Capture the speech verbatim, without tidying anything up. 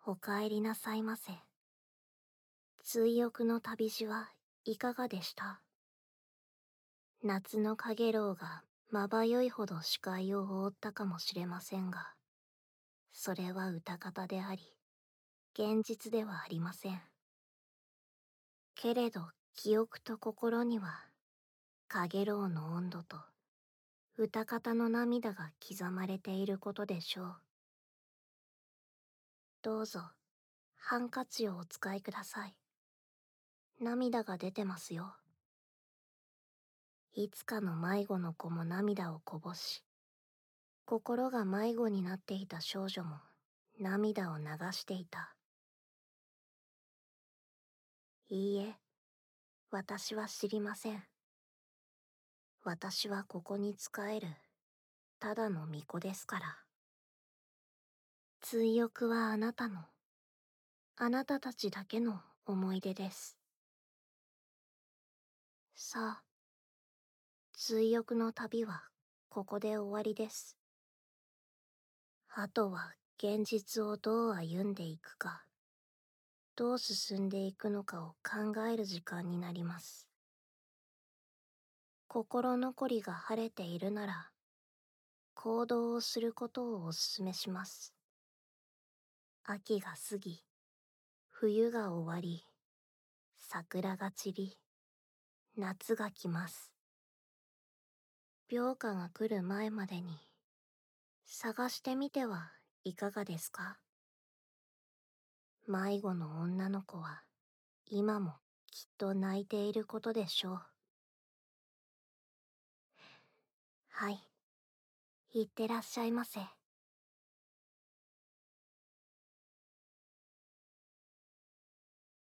お帰りなさいませ。追憶の旅路はいかがでした？夏のかげろうがまばゆいほど視界を覆ったかもしれませんが、それは歌方であり、現実ではありません。けれど記憶と心には、かげろうの温度と歌方の涙が刻まれていることでしょう。どうぞ、ハンカチをお使いください。涙が出てますよ。いつかの迷子の子も涙をこぼし、心が迷子になっていた少女も涙を流していた。いいえ、私は知りません。私はここに仕える、ただの巫女ですから。追憶はあなたの、あなたたちだけの思い出です。さあ、追憶の旅はここで終わりです。あとは現実をどう歩んでいくか、どう進んでいくのかを考える時間になります。心残りが晴れているなら、行動をすることをお勧めします。秋が過ぎ、冬が終わり、桜が散り、夏が来ます。病花が来る前までに、探してみてはいかがですか？迷子の女の子は、今もきっと泣いていることでしょう。はい、いってらっしゃいませ。